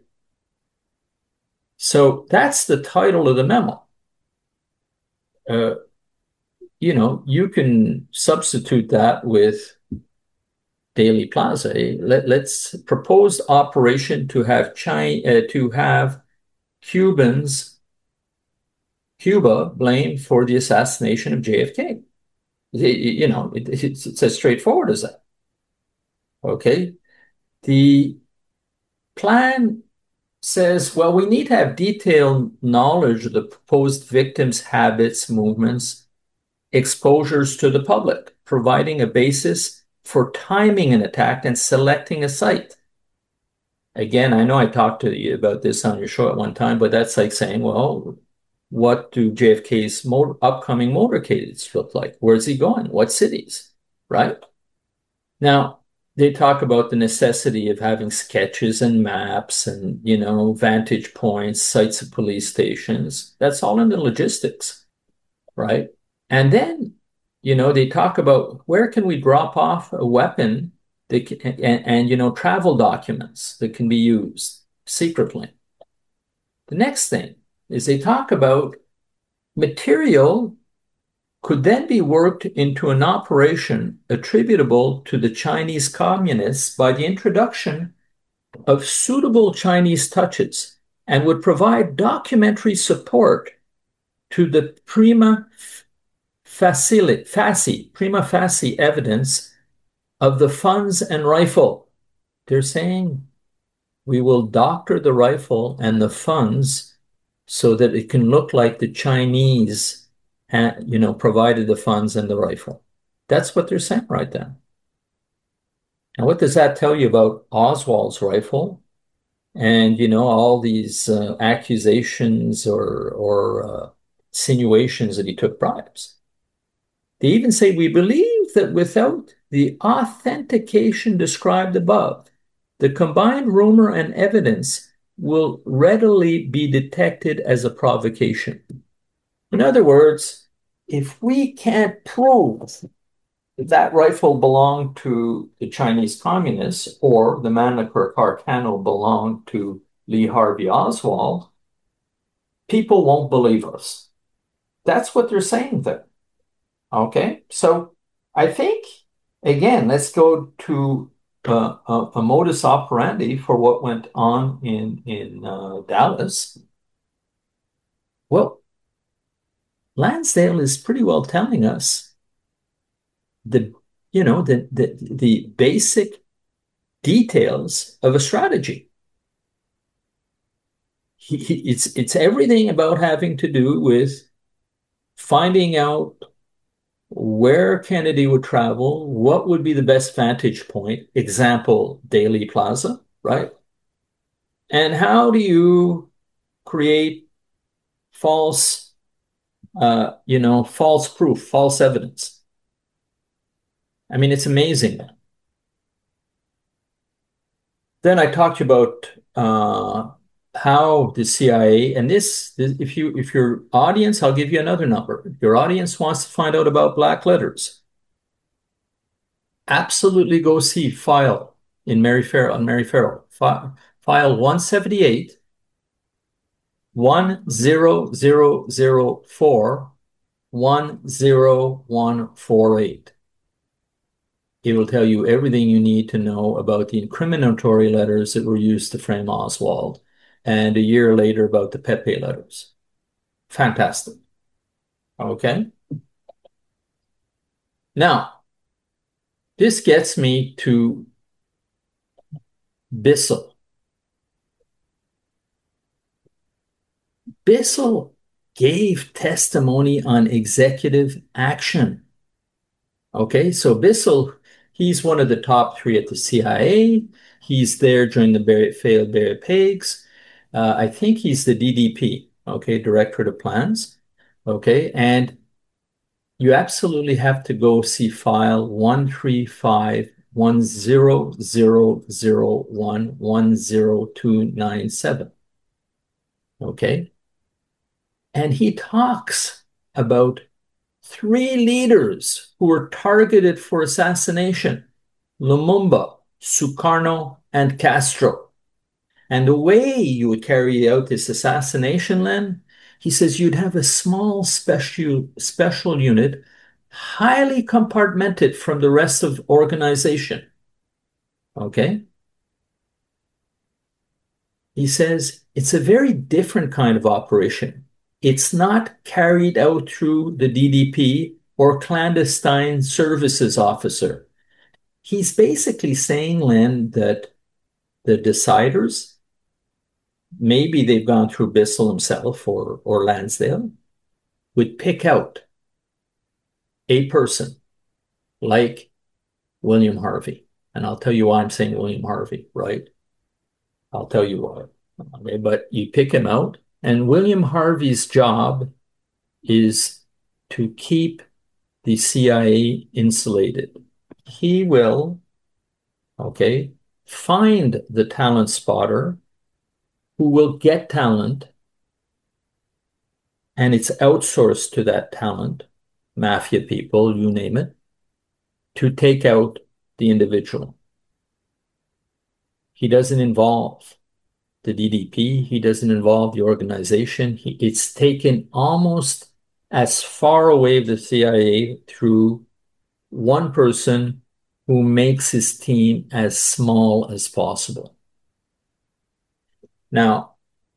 So that's the title of the memo. Uh, you know, you can substitute that with Daily Plaza. Let, let's propose operation to have China, uh, to have Cubans Cuba blamed for the assassination of J F K. You know, it, it's, it's as straightforward as that. Okay. The plan says, well, we need to have detailed knowledge of the proposed victims' habits, movements, exposures to the public, providing a basis for timing an attack and selecting a site. Again, I know I talked to you about this on your show at one time, but that's like saying, well, what do J F K's motor, upcoming motorcades look like? Where's he going? What cities? Right? Now, they talk about the necessity of having sketches and maps and, you know, vantage points, sites of police stations. That's all in the logistics, right? And then, you know, they talk about where can we drop off a weapon that can, and, and, you know, travel documents that can be used secretly. The next thing is they talk about material could then be worked into an operation attributable to the Chinese communists by the introduction of suitable Chinese touches and would provide documentary support to the prima facie, facie, prima facie evidence of the funds and rifle. They're saying we will doctor the rifle and the funds so that it can look like the Chinese you know, provided the funds and the rifle. That's what they're saying right then. And what does that tell you about Oswald's rifle and, you know, all these uh, accusations or, or uh, insinuations that he took bribes? They even say, we believe that without the authentication described above, the combined rumor and evidence will readily be detected as a provocation. In other words, if we can't prove that that rifle belonged to the Chinese communists or the Mannlicher Carcano belonged to Lee Harvey Oswald, people won't believe us. That's what they're saying there. Okay, so I think, again, let's go to uh, a, a modus operandi for what went on in, in uh, Dallas. Well, Lansdale is pretty well telling us the, you know, the, the, the basic details of a strategy. He, he, it's, it's everything about having to do with finding out where Kennedy would travel, what would be the best vantage point, example, Daley Plaza, right? And how do you create false Uh, you know, false proof, false evidence. I mean, it's amazing. Then I talked about uh, how the C I A, and this, this, if you, if your audience, I'll give you another number. If your audience wants to find out about black letters, absolutely go see File in Mary Farrell, on Mary Farrell, File, file one seventy-eight. one zero zero zero four one zero one four eight. It will tell you everything you need to know about the incriminatory letters that were used to frame Oswald, and a year later about the Pepe letters. Fantastic. Okay. Now, this gets me to Bissell. Bissell gave testimony on executive action. Okay, so Bissell, he's one of the top three at the C I A. He's there during the Barry, failed Barry Pigs. Uh, I think he's the D D P, okay, Directorate of Plans. Okay, and you absolutely have to go see file one three five one zero zero zero one one zero two nine seven. Okay. And he talks about three leaders who were targeted for assassination: Lumumba, Sukarno, and Castro. And the way you would carry out this assassination, Len, he says you'd have a small special, special unit, highly compartmented from the rest of the organization. Okay? He says it's a very different kind of operation. It's not carried out through the D D P or clandestine services officer. He's basically saying, Len, that the deciders, maybe they've gone through Bissell himself or, or Lansdale, would pick out a person like William Harvey. And I'll tell you why I'm saying William Harvey, right? I'll tell you why. Okay, but you pick him out, and William Harvey's job is to keep the C I A insulated. He will, okay, find the talent spotter who will get talent, and it's outsourced to that talent, mafia people, you name it, to take out the individual. He doesn't involve the D D P. He doesn't involve the organization. He, it's taken almost as far away of the C I A through one person who makes his team as small as possible. Now,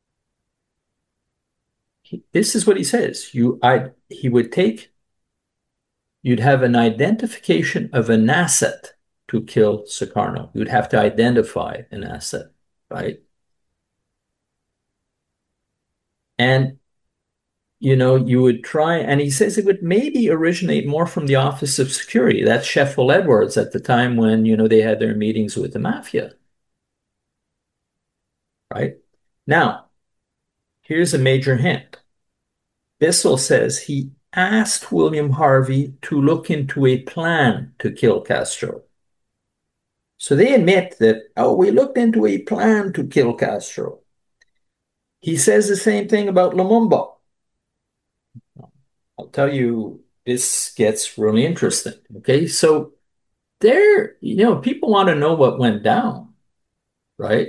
he, this is what he says. You, I, he would take, you'd have an identification of an asset to kill Sukarno. You'd have to identify an asset, right? And, you know, you would try, and he says it would maybe originate more from the Office of Security. That's Sheffield Edwards at the time when, you know, they had their meetings with the mafia, right? Now, here's a major hint. Bissell says he asked William Harvey to look into a plan to kill Castro. So they admit that, oh, we looked into a plan to kill Castro. He says the same thing about Lumumba. I'll tell you, this gets really interesting, okay? So there, you know, people want to know what went down, right?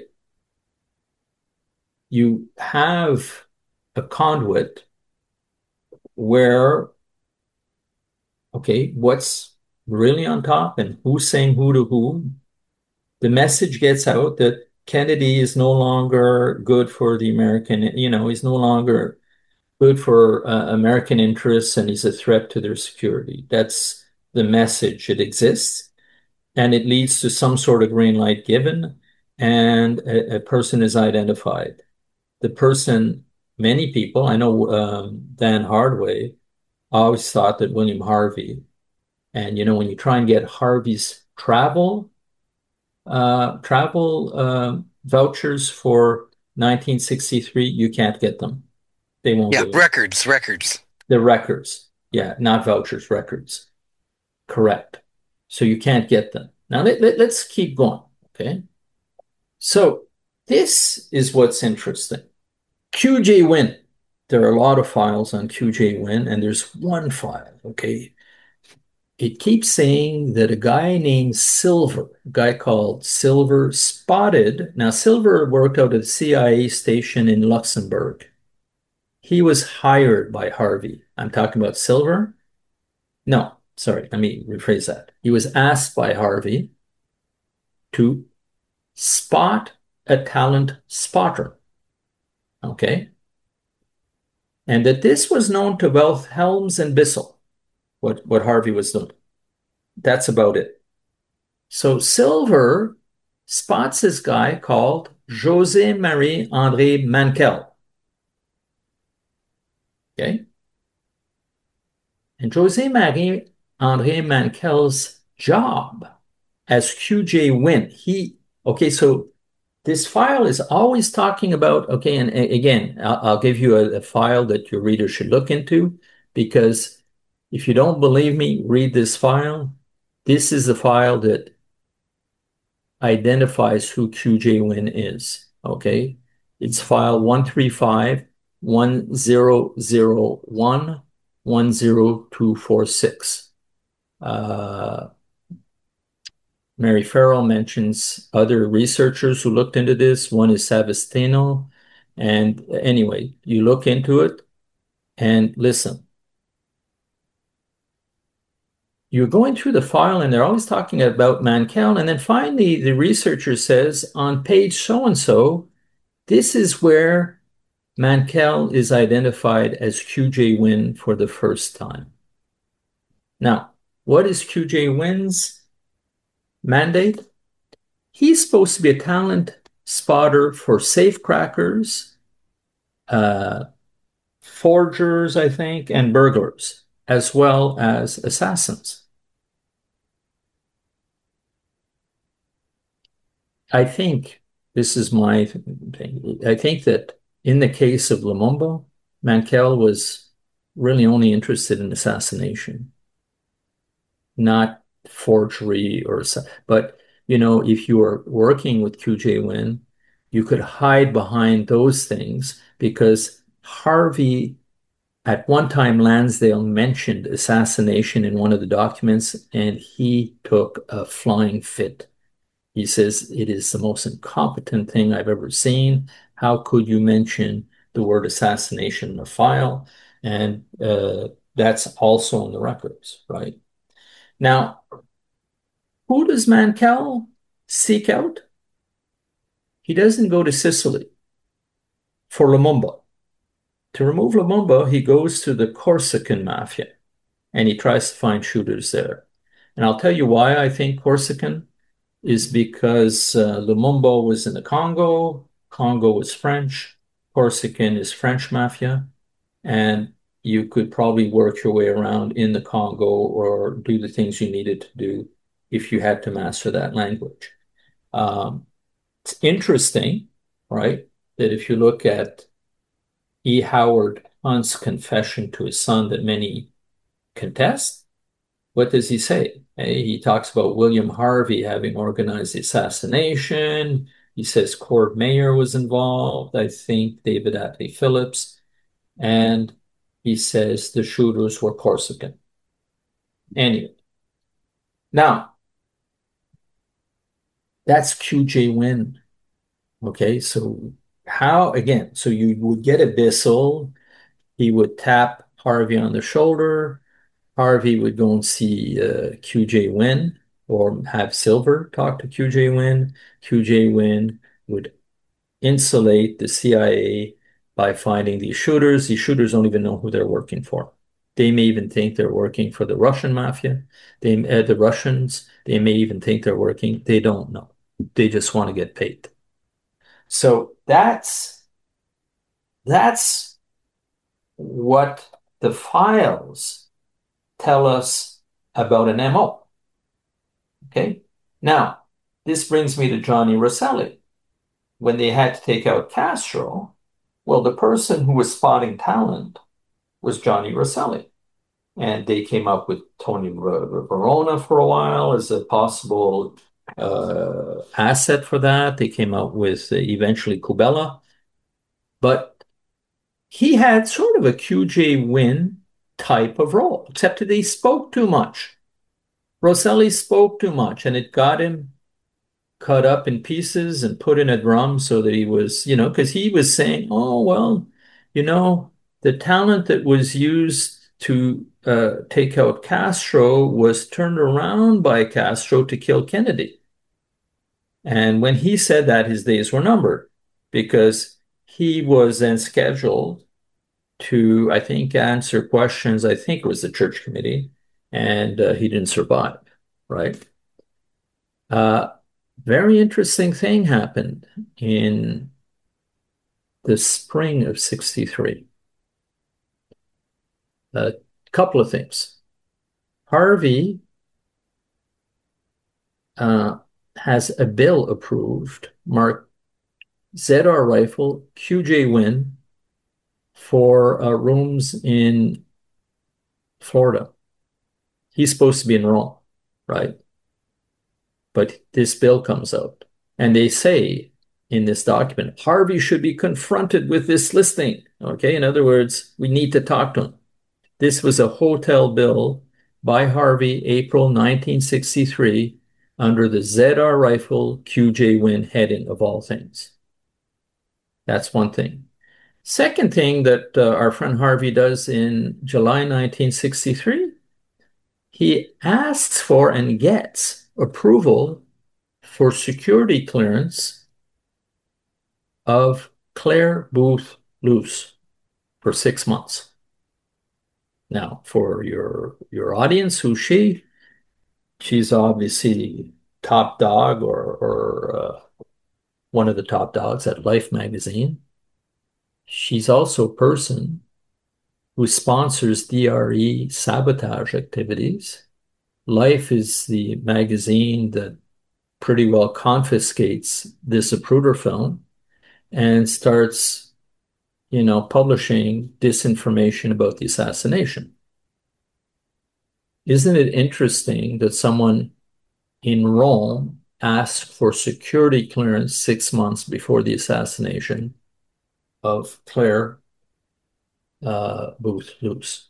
You have a conduit where, okay, what's really on top and who's saying who to whom? The message gets out that Kennedy is no longer good for the American, you know, he's no longer good for uh, American interests and he's a threat to their security. That's the message. It exists and it leads to some sort of green light given and a, a person is identified. The person, many people, I know um, Dan Hardway always thought that William Harvey, and you know, when you try and get Harvey's travel, uh, travel uh, vouchers for nineteen sixty-three, you can't get them. They won't. Yeah, do it. records, records. The records. Yeah, not vouchers, records. Correct. So you can't get them. Now let, let, let's keep going, okay? So this is what's interesting. Q J Win. There are a lot of files on Q J Win, and there's one file, okay? It keeps saying that a guy named Silver, a guy called Silver, spotted. Now, Silver worked out at the C I A station in Luxembourg. He was hired by Harvey. I'm talking about Silver. No, sorry, let me rephrase that. He was asked by Harvey to spot a talent spotter. Okay? And that this was known to both Helms and Bissell, what, what Harvey was doing. That's about it. So Silver spots this guy called José Marie André Mankel. Okay? And José Marie André Mankel's job as Q J Win, he, okay, so this file is always talking about, okay, and again, I'll, I'll give you a, a file that your reader should look into, because if you don't believe me, read this file. This is the file that identifies who Q J Win is, okay? It's file one three five one zero zero one one zero two four six. Uh, Mary Farrell mentions other researchers who looked into this. One is Savastino. And anyway, you look into it and listen. You're going through the file and they're always talking about Mankel. And then finally, the researcher says on page so-and-so, this is where Mankell is identified as Q J Win for the first time. Now, what is Q J Win's mandate? He's supposed to be a talent spotter for safecrackers, uh, forgers, I think, and burglars, as well as assassins. I think this is my thing. I think that in the case of Lumumba, Mankell was really only interested in assassination, not forgery or, but you know, if you were working with Q J Win, you could hide behind those things because Harvey, at one time, Lansdale mentioned assassination in one of the documents, and he took a flying fit. He says, it is the most incompetent thing I've ever seen. How could you mention the word assassination in a file? And uh, that's also in the records, right? Now, who does Mankell seek out? He doesn't go to Sicily for Lumumba. To remove Lumumba, he goes to the Corsican mafia, and he tries to find shooters there. And I'll tell you why I think Corsican is because uh, Lumumba was in the Congo, Congo was French, Corsican is French mafia, and you could probably work your way around in the Congo or do the things you needed to do if you had to master that language. Um, it's interesting, right, that if you look at E. Howard Hunt's confession to his son that many contest, what does he say? He talks about William Harvey having organized the assassination. He says Cord Mayer was involved, I think David Atlee Phillips, and he says the shooters were Corsican. Anyway, now, that's Q J Win. Okay, so how, again, so you would get a Bissell, he would tap Harvey on the shoulder, Harvey would go and see uh, Q J Win or have Silver talk to Q J Win. Q J Win would insulate the C I A by finding these shooters. These shooters don't even know who they're working for. They may even think they're working for the Russian mafia. They, uh, the Russians, they may even think they're working. They don't know. They just want to get paid. So that's, that's what the files tell us about an M O. Okay? Now, this brings me to Johnny Rosselli. When they had to take out Castro, well, the person who was spotting talent was Johnny Rosselli. And they came up with Tony Verona for a while as a possible uh, asset for that. They came out with uh, eventually Kubela. But he had sort of a Q J Win type of role, except that he spoke too much. Rosselli spoke too much, and it got him cut up in pieces and put in a drum so that he was, you know, because he was saying, oh, well, you know, the talent that was used to uh, take out Castro was turned around by Castro to kill Kennedy. And when he said that, his days were numbered because he was then scheduled to, I think, answer questions. I think it was the church committee, and uh, he didn't survive, right? Uh, very interesting thing happened in the spring of sixty-three. A couple of things. Harvey uh, has a bill approved marked Z R rifle, Q J Win for uh, rooms in Florida. He's supposed to be in Rome, right? But this bill comes out, and they say in this document, Harvey should be confronted with this listing. Okay, in other words, we need to talk to him. This was a hotel bill by Harvey, April nineteen sixty-three, under the Z R rifle Q J Win heading of all things. That's one thing. Second thing that uh, our friend Harvey does in July nineteen sixty-three, he asks for and gets approval for security clearance of Claire Booth loose for six months. Now, for your your audience, who's she? She's obviously top dog or or uh, one of the top dogs at Life magazine. She's also a person who sponsors D R E sabotage activities. Life is the magazine that pretty well confiscates this Zapruder film and starts, you know, publishing disinformation about the assassination. Isn't it interesting that someone in Rome asked for security clearance six months before the assassination of Claire uh, Booth Luce?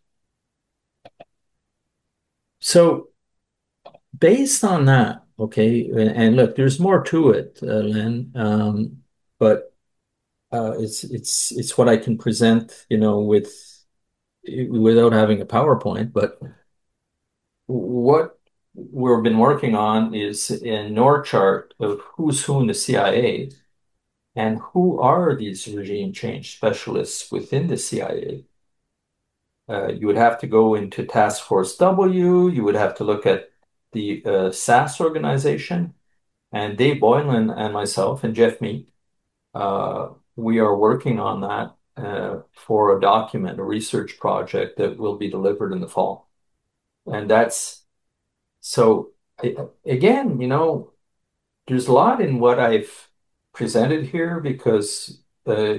So, based on that, okay, and, and look, there's more to it, uh, Len, um, but uh, it's it's it's what I can present, you know, with without having a PowerPoint. But what we've been working on is a Nor chart of who's who in the C I A and who are these regime change specialists within the C I A. Uh, you would have to go into Task Force W, you would have to look at the uh, S A S organization, and Dave Boylan and myself and Jeff Meek, uh, we are working on that uh, for a document, a research project that will be delivered in the fall. And that's so, again, you know, there's a lot in what I've presented here because uh,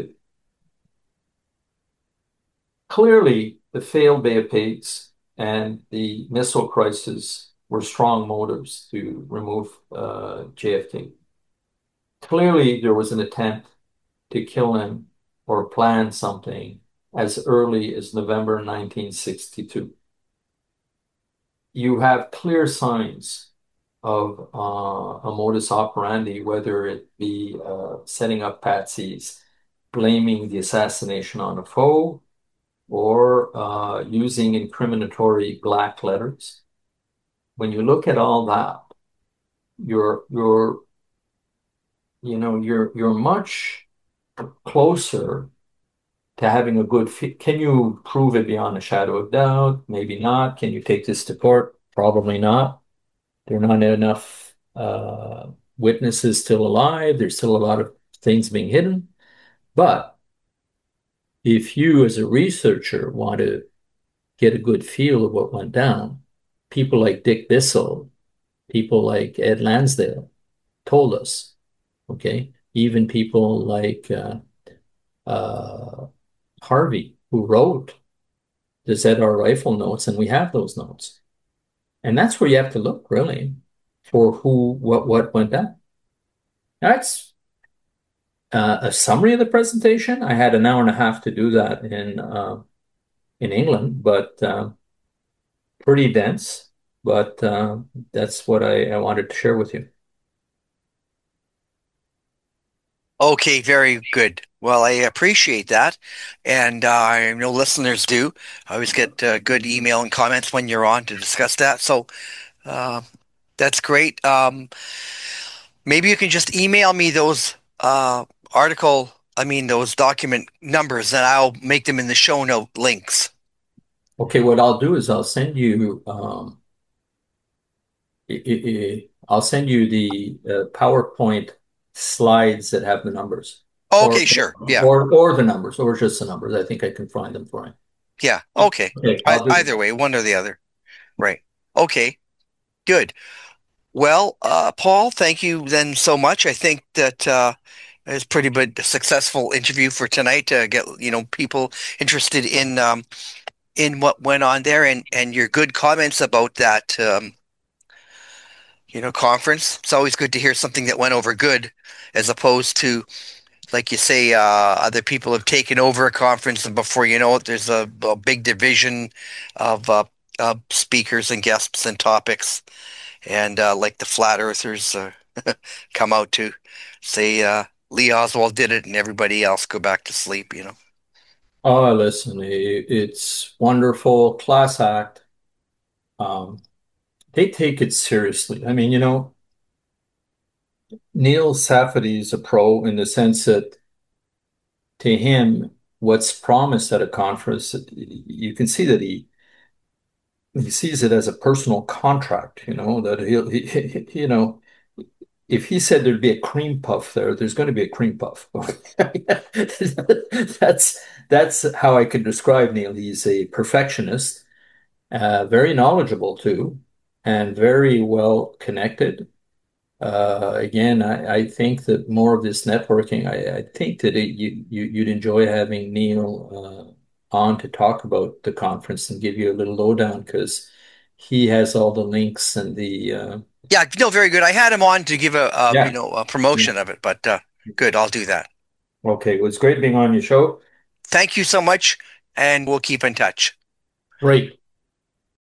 clearly the failed Bay of Pigs and the missile crisis were strong motives to remove uh, J F K. Clearly, there was an attempt to kill him or plan something as early as November nineteen sixty-two. You have clear signs of uh, a modus operandi, whether it be uh, setting up patsies, blaming the assassination on a foe, or uh, using incriminatory black letters. When you look at all that, you're you're you know you're you're much closer to having a good fit. Can you prove it beyond a shadow of doubt? Maybe not. Can you take this to court? Probably not. There are not enough uh, witnesses still alive. There's still a lot of things being hidden. But if you, as a researcher, want to get a good feel of what went down, people like Dick Bissell, people like Ed Lansdale told us, okay? Even people like uh, uh, Harvey, who wrote the Z R rifle notes, and we have those notes. And that's where you have to look, really, for who, what, what went down. That's uh, a summary of the presentation. I had an hour and a half to do that in uh, in England, but uh, pretty dense. But uh, that's what I, I wanted to share with you. Okay, very good. Well, I appreciate that. And uh, I know listeners do. I always get uh, good email and comments when you're on to discuss that. So uh, that's great. Um, maybe you can just email me those uh, article, I mean, those document numbers, and I'll make them in the show note links. Okay, what I'll do is I'll send you um, I, I, I'll send you the uh, PowerPoint slides that have the numbers. Okay, or, sure. Yeah. Or or the numbers, or just the numbers. I think I can find them for you. Yeah. Okay. Okay, I, I'll do either way, one or the other. Right. Okay. Good. Well, uh, Paul, thank you then so much. I think that uh, it's pretty good, successful interview for tonight to get, you know, people interested in um, in what went on there, and and your good comments about that um, you know, conference. It's always good to hear something that went over good, as opposed to, like you say, uh, other people have taken over a conference, and before you know it, there's a, a big division of uh, uh, speakers and guests and topics. And uh, like the flat earthers uh, come out to say uh, Lee Oswald did it and everybody else go back to sleep, you know. Oh, listen, it, it's wonderful, class act. Um, they take it seriously. I mean, you know, Neil Safdie is a pro in the sense that to him, what's promised at a conference, you can see that he he sees it as a personal contract, you know, that he'll, he, you know, if he said there'd be a cream puff there, there's going to be a cream puff. That's that's how I could describe Neil. He's a perfectionist, uh, very knowledgeable too, and very well connected. Uh, again, I, I think that more of this networking, I, I think that it, you, you you'd enjoy having Neil uh, on to talk about the conference and give you a little lowdown because he has all the links and the uh, Yeah, no, very good. I had him on to give a, a you yeah. know a promotion of it, but uh, good, I'll do that. Okay, it was great being on your show. Thank you so much, and we'll keep in touch. Great.